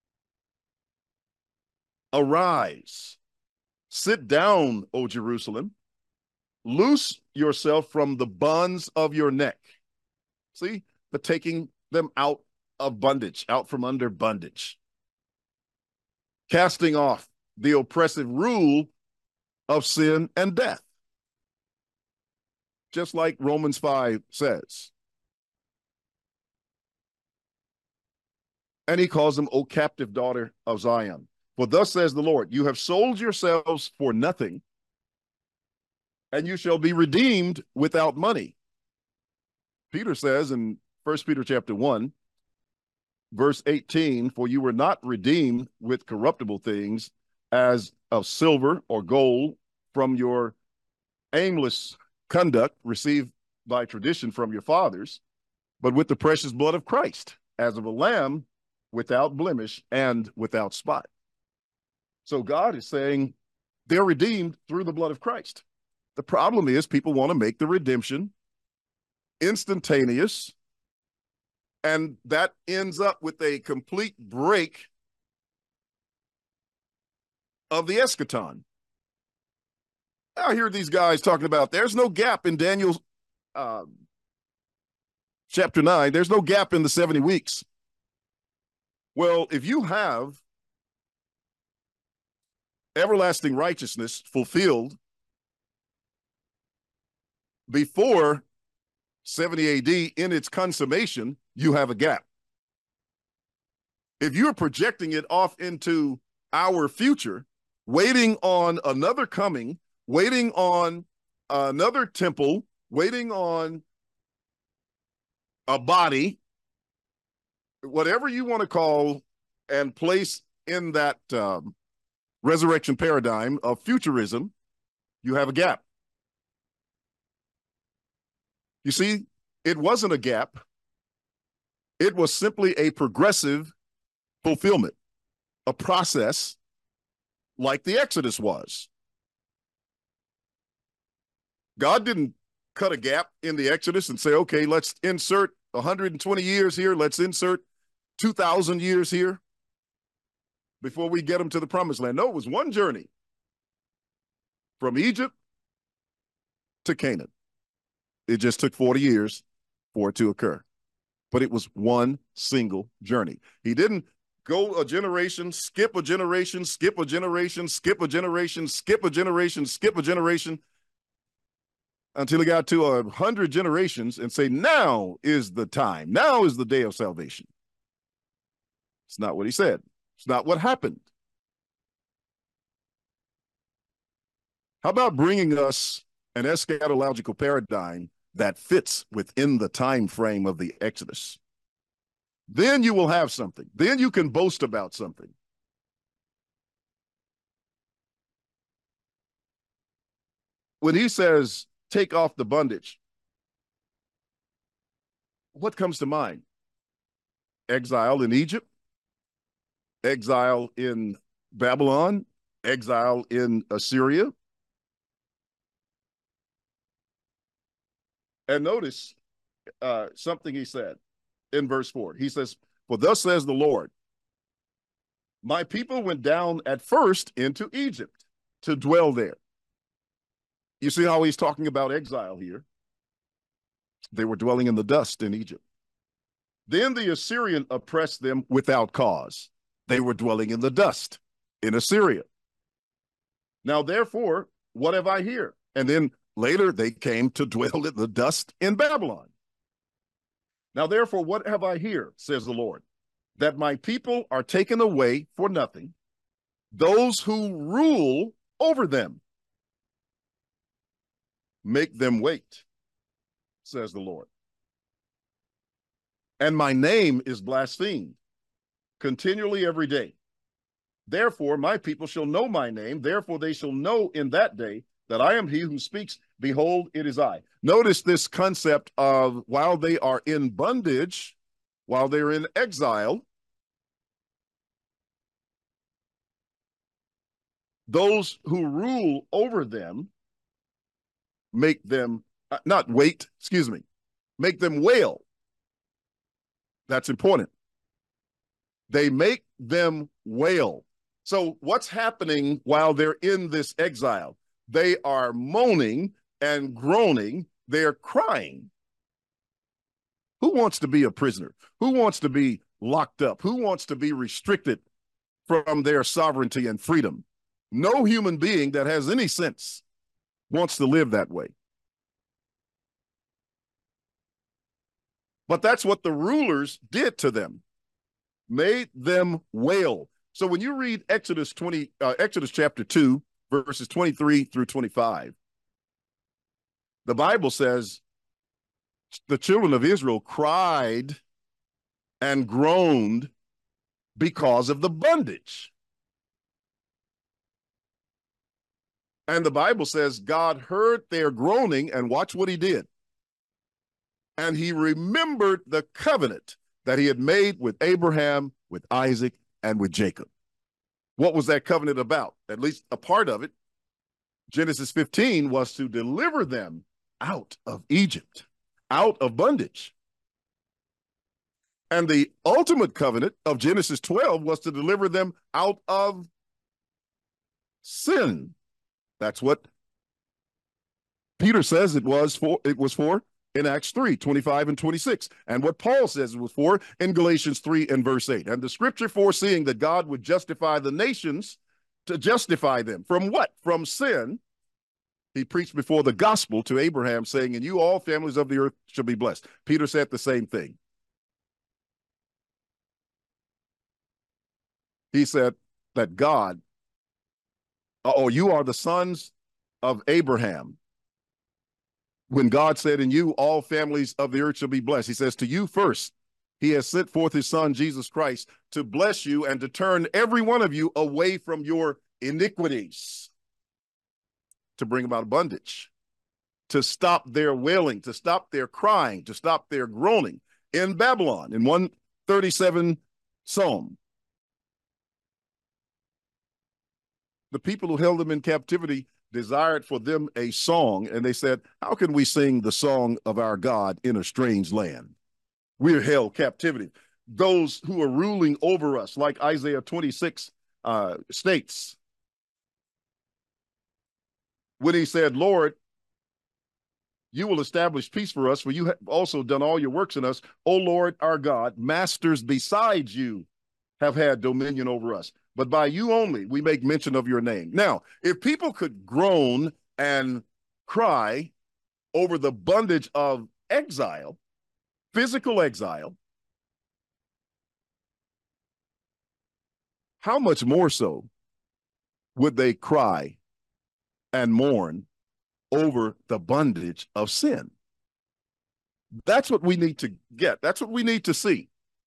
Arise. Sit down, O Jerusalem. Loose yourself from the bonds of your neck. See, the taking them out of bondage, out from under bondage. Casting off the oppressive rule of sin and death. Just like Romans five says. And he calls them, O captive daughter of Zion. For thus says the Lord, you have sold yourselves for nothing, and you shall be redeemed without money. Peter says in First Peter chapter one, verse eighteen, for you were not redeemed with corruptible things, as of silver or gold from your aimless conduct received by tradition from your fathers, but with the precious blood of Christ, as of a lamb without blemish and without spot. So God is saying they're redeemed through the blood of Christ. The problem is people want to make the redemption instantaneous, and that ends up with a complete break of the eschaton. I hear these guys talking about there's no gap in Daniel uh, chapter nine. There's no gap in the seventy weeks. Well, if you have everlasting righteousness fulfilled before seventy A D in its consummation, you have a gap. If you're projecting it off into our future, waiting on another coming, waiting on another temple, waiting on a body, whatever you want to call and place in that um, resurrection paradigm of futurism, you have a gap. You see, it wasn't a gap. It was simply a progressive fulfillment, a process like the Exodus was. God didn't cut a gap in the Exodus and say, okay, let's insert one hundred twenty years here. Let's insert two thousand years here before we get them to the promised land. No, it was one journey from Egypt to Canaan. It just took forty years for it to occur. But it was one single journey. He didn't go a generation, skip a generation, skip a generation, skip a generation, skip a generation, skip a generation, until he got to a hundred generations and say, now is the time. Now is the day of salvation. It's not what he said. It's not what happened. How about bringing us an eschatological paradigm that fits within the time frame of the Exodus? Then you will have something. Then you can boast about something. When he says, take off the bondage, what comes to mind? Exile in Egypt, exile in Babylon, exile in Assyria. And notice uh, something he said in verse four. He says, for thus says the Lord, my people went down at first into Egypt to dwell there. You see how he's talking about exile here? They were dwelling in the dust in Egypt. Then the Assyrian oppressed them without cause. They were dwelling in the dust in Assyria. Now, therefore, what have I here? And then later they came to dwell in the dust in Babylon. Now, therefore, what have I here, says the Lord? That my people are taken away for nothing, those who rule over them. Make them wait, says the Lord. And my name is blasphemed continually every day. Therefore, my people shall know my name. Therefore, they shall know in that day that I am he who speaks. Behold, it is I. Notice this concept of while they are in bondage, while they're in exile, those who rule over them make them, uh, not wait, excuse me, make them wail. That's important. They make them wail. So what's happening while they're in this exile? They are moaning and groaning. They're crying. Who wants to be a prisoner? Who wants to be locked up? Who wants to be restricted from their sovereignty and freedom? No human being that has any sense wants to live that way. But that's what the rulers did to them, made them wail. So when you read Exodus twenty, uh, Exodus chapter two, verses twenty-three through twenty-five, the Bible says the children of Israel cried and groaned because of the bondage. And the Bible says God heard their groaning, and watch what he did. And he remembered the covenant that he had made with Abraham, with Isaac, and with Jacob. What was that covenant about? At least a part of it. Genesis fifteen was to deliver them out of Egypt, out of bondage. And the ultimate covenant of Genesis twelve was to deliver them out of sin. That's what Peter says it was for, it was for in Acts three, twenty-five and twenty-six, and what Paul says it was for in Galatians three and verse eight. And the scripture foreseeing that God would justify the nations to justify them. From what? From sin. He preached before the gospel to Abraham, saying, "In you all families of the earth shall be blessed." Peter said the same thing. He said that God, oh, you are the sons of Abraham. When God said, "In you all families of the earth shall be blessed," he says, to you first, he has sent forth his son, Jesus Christ, to bless you and to turn every one of you away from your iniquities, to bring about bondage, to stop their wailing, to stop their crying, to stop their groaning in Babylon, in one thirty-seven Psalm. The people who held them in captivity desired for them a song, and they said, "How can we sing the song of our God in a strange land? We're held captivity." Those who are ruling over us, like Isaiah twenty-six uh, states, when he said, "Lord, you will establish peace for us, for you have also done all your works in us. O Lord our God, masters besides you have had dominion over us, but by you only we make mention of your name." Now, if people could groan and cry over the bondage of exile, physical exile, how much more so would they cry and mourn over the bondage of sin? That's what we need to get. That's what we need to see.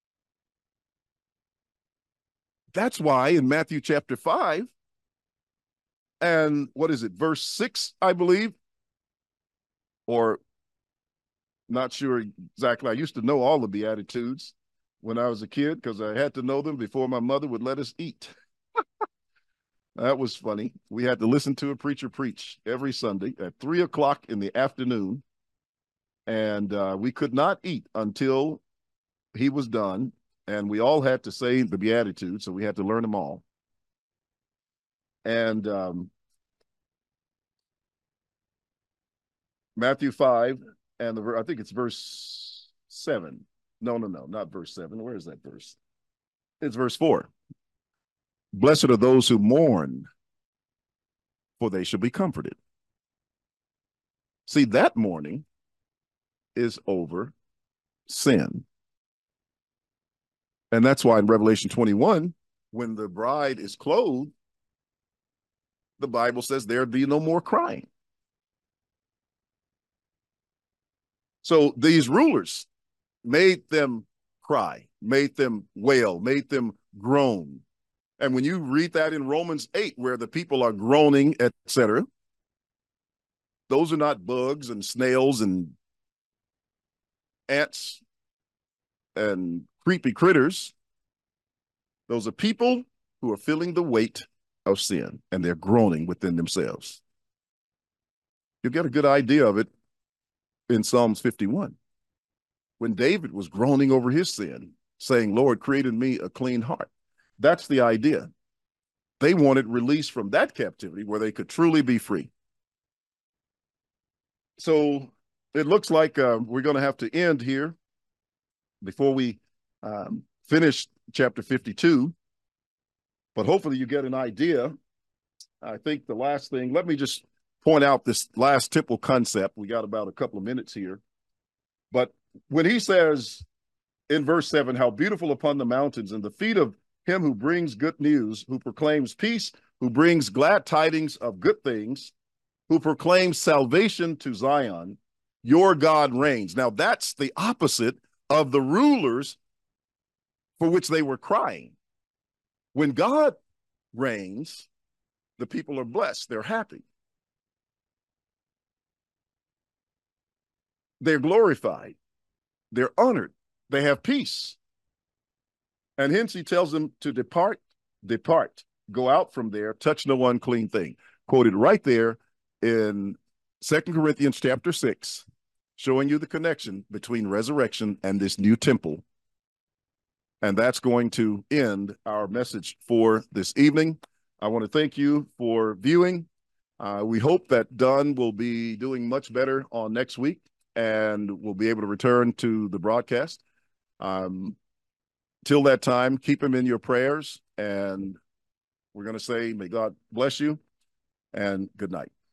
That's why in Matthew chapter five, and what is it, verse six, I believe, or not sure exactly. I used to know all the Beatitudes when I was a kid because I had to know them before my mother would let us eat. That was funny. We had to listen to a preacher preach every Sunday at three o'clock in the afternoon, and uh, we could not eat until he was done, and we all had to say the Beatitudes, so we had to learn them all. And um, Matthew five, and the I think it's verse seven. No, no, no, not verse seven. Where is that verse? It's verse four. "Blessed are those who mourn, for they shall be comforted." See, that mourning is over sin. And that's why in Revelation twenty-one, when the bride is clothed, the Bible says there be no more crying. So these rulers made them cry, made them wail, made them groan. And when you read that in Romans eight, where the people are groaning, et cetera, those are not bugs and snails and ants and creepy critters. Those are people who are feeling the weight of sin, and they're groaning within themselves. You get a good idea of it in Psalms fifty-one, when David was groaning over his sin, saying, "Lord, create in me a clean heart." That's the idea. They wanted release from that captivity where they could truly be free. So it looks like uh, we're going to have to end here before we um, finish chapter fifty-two. But hopefully you get an idea. I think the last thing, let me just point out this last tipple concept. We got about a couple of minutes here. But when he says in verse seven, "How beautiful upon the mountains and the feet of him who brings good news, who proclaims peace, who brings glad tidings of good things, who proclaims salvation to Zion, your God reigns." Now that's the opposite of the rulers for which they were crying. When God reigns, the people are blessed. They're happy. They're glorified. They're honored. They have peace. And hence he tells them to depart, depart, go out from there, touch no unclean thing. Quoted right there in Second Corinthians chapter six, showing you the connection between resurrection and this new temple. And that's going to end our message for this evening. I want to thank you for viewing. Uh, we hope that Dunn will be doing much better on next week and will be able to return to the broadcast. Um, till that time, keep him in your prayers, and we're going to say, may God bless you and good night.